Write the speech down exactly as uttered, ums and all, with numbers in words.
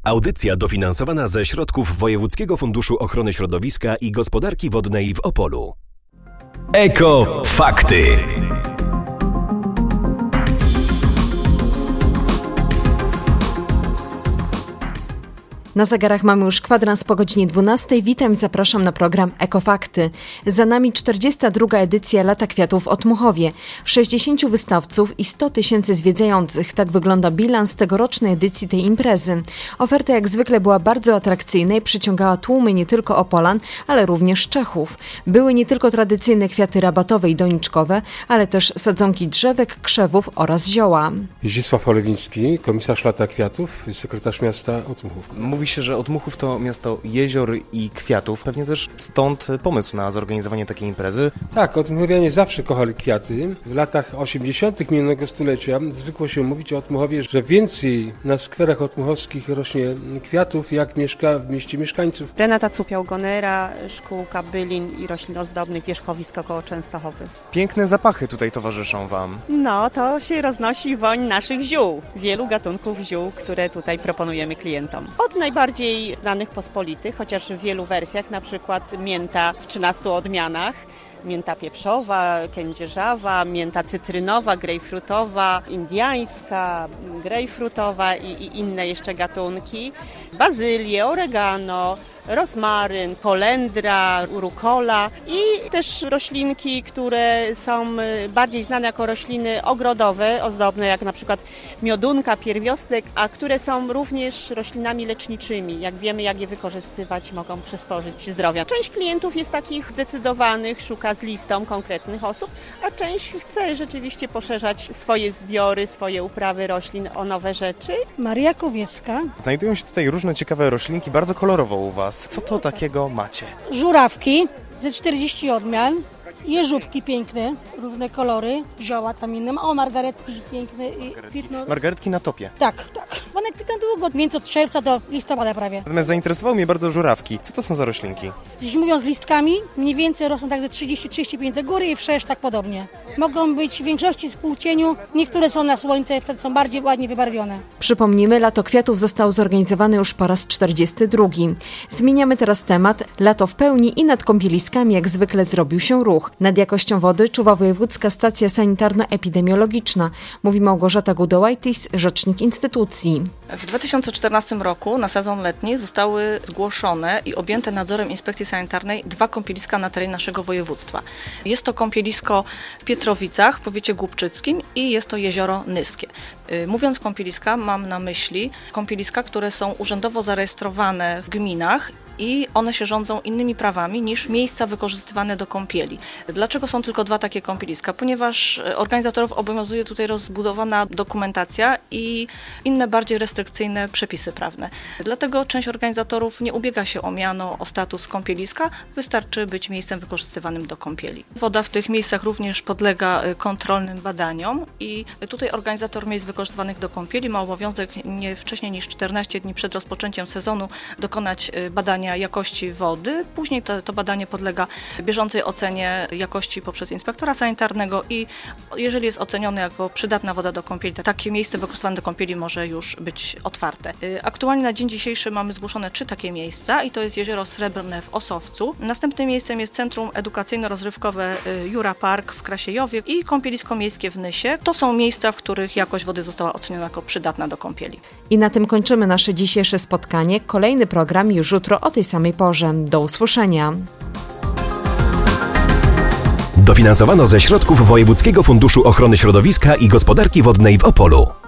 Audycja dofinansowana ze środków Wojewódzkiego Funduszu Ochrony Środowiska i Gospodarki Wodnej w Opolu. Eko Fakty. Na zegarach mamy już kwadrans po godzinie dwunastej. Witam i zapraszam na program Ekofakty. Za nami czterdziesta druga edycja Lata Kwiatów w Otmuchowie. sześćdziesięciu wystawców i sto tysięcy zwiedzających. Tak wygląda bilans tegorocznej edycji tej imprezy. Oferta jak zwykle była bardzo atrakcyjna i przyciągała tłumy nie tylko Opolan, ale również Czechów. Były nie tylko tradycyjne kwiaty rabatowe i doniczkowe, ale też sadzonki drzewek, krzewów oraz zioła. Zdzisław Olewiński, komisarz Lata Kwiatów, sekretarz miasta Otmuchów. Mówi się, że Otmuchów to miasto jezior i kwiatów. Pewnie też stąd pomysł na zorganizowanie takiej imprezy. Tak, Otmuchowianie zawsze kochali kwiaty. W latach osiemdziesiątych minionego stulecia zwykło się mówić o Otmuchowie, że więcej na skwerach otmuchowskich rośnie kwiatów, jak mieszka w mieście mieszkańców. Renata Cupiał-Gonera, szkółka bylin i roślin ozdobnych, wierzchowisko koło Częstochowy. Piękne zapachy tutaj towarzyszą Wam. No, to się roznosi woń naszych ziół. Wielu gatunków ziół, które tutaj proponujemy klientom. Od najbardziej znanych pospolitych, chociaż w wielu wersjach, na przykład mięta w trzynastu odmianach, mięta pieprzowa, kędzierzawa, mięta cytrynowa, grejpfrutowa, indyjska, grejpfrutowa i, i inne jeszcze gatunki, bazylie, oregano, rozmaryn, kolendra, rukola i też roślinki, które są bardziej znane jako rośliny ogrodowe, ozdobne, jak na przykład miodunka, pierwiostek, a które są również roślinami leczniczymi. Jak wiemy, jak je wykorzystywać, mogą przysporzyć zdrowia. Część klientów jest takich zdecydowanych, szuka z listą konkretnych osób, a część chce rzeczywiście poszerzać swoje zbiory, swoje uprawy roślin o nowe rzeczy. Maria Kowiecka. Znajdują się tutaj różne ciekawe roślinki, bardzo kolorowo u Was. Co to takiego macie? Żurawki ze czterdziestu odmian, jeżówki piękne, różne kolory, zioła tam inne, o margaretki piękne. I kwitną. Margaretki na topie. Tak, tak. One kwitną długo, więc od czerwca do listopada prawie. Natomiast zainteresowały mnie bardzo żurawki. Co to są za roślinki? Jeśli mówią z listkami, mniej więcej rosną tak ze trzydzieści do trzydziestu pięciu do góry i wszerz tak podobnie. Mogą być w większości w półcieniu, niektóre są na słońce, wtedy są bardziej ładnie wybarwione. Przypomnijmy, Lato Kwiatów zostało zorganizowane już po raz czterdziesty drugi. Zmieniamy teraz temat. Lato w pełni i nad kąpieliskami jak zwykle zrobił się ruch. Nad jakością wody czuwa Wojewódzka Stacja Sanitarno-Epidemiologiczna, mówi Małgorzata Gudołajtis, rzecznik instytucji. W dwa tysiące czternastym roku na sezon letni zostały zgłoszone i objęte nadzorem Inspekcji Sanitarnej dwa kąpieliska na terenie naszego województwa. Jest to kąpielisko w Pietrowicach w powiecie głubczyckim i jest to jezioro Nyskie. Mówiąc kąpieliska, mam na myśli kąpieliska, które są urzędowo zarejestrowane w gminach i one się rządzą innymi prawami niż miejsca wykorzystywane do kąpieli. Dlaczego są tylko dwa takie kąpieliska? Ponieważ organizatorów obowiązuje tutaj rozbudowana dokumentacja i inne bardziej restrykcyjne przepisy prawne. Dlatego część organizatorów nie ubiega się o miano, o status kąpieliska, wystarczy być miejscem wykorzystywanym do kąpieli. Woda w tych miejscach również podlega kontrolnym badaniom i tutaj organizator miejsc wykorzystywanych do kąpieli ma obowiązek nie wcześniej niż czternaście dni przed rozpoczęciem sezonu dokonać badania jakości wody. Później to, to badanie podlega bieżącej ocenie jakości poprzez inspektora sanitarnego i jeżeli jest ocenione jako przydatna woda do kąpieli, to takie miejsce wykorzystywane do kąpieli może już być otwarte. Aktualnie na dzień dzisiejszy mamy zgłoszone trzy takie miejsca i to jest Jezioro Srebrne w Osowcu. Następnym miejscem jest Centrum Edukacyjno-Rozrywkowe Jura Park w Krasiejowie i Kąpielisko Miejskie w Nysie. To są miejsca, w których jakość wody została oceniona jako przydatna do kąpieli. I na tym kończymy nasze dzisiejsze spotkanie. Kolejny program już jutro o tej samej porze. Do usłyszenia. Dofinansowano ze środków Wojewódzkiego Funduszu Ochrony Środowiska i Gospodarki Wodnej w Opolu.